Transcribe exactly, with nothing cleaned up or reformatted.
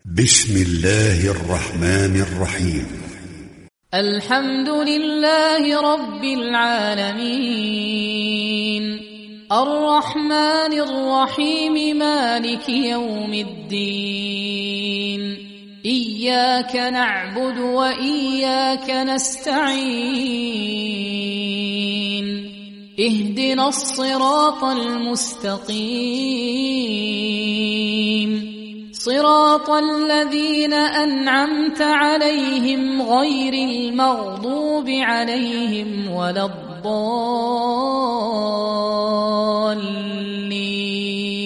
بسم الله الرحمن الرحيم. الحمد لله رب العالمين، الرحمن الرحيم، مالك يوم الدين. إياك نعبد وإياك نستعين، اهدنا الصراط المستقيم، صراط الذين أنعمت عليهم غير المغضوب عليهم ولا الضالين.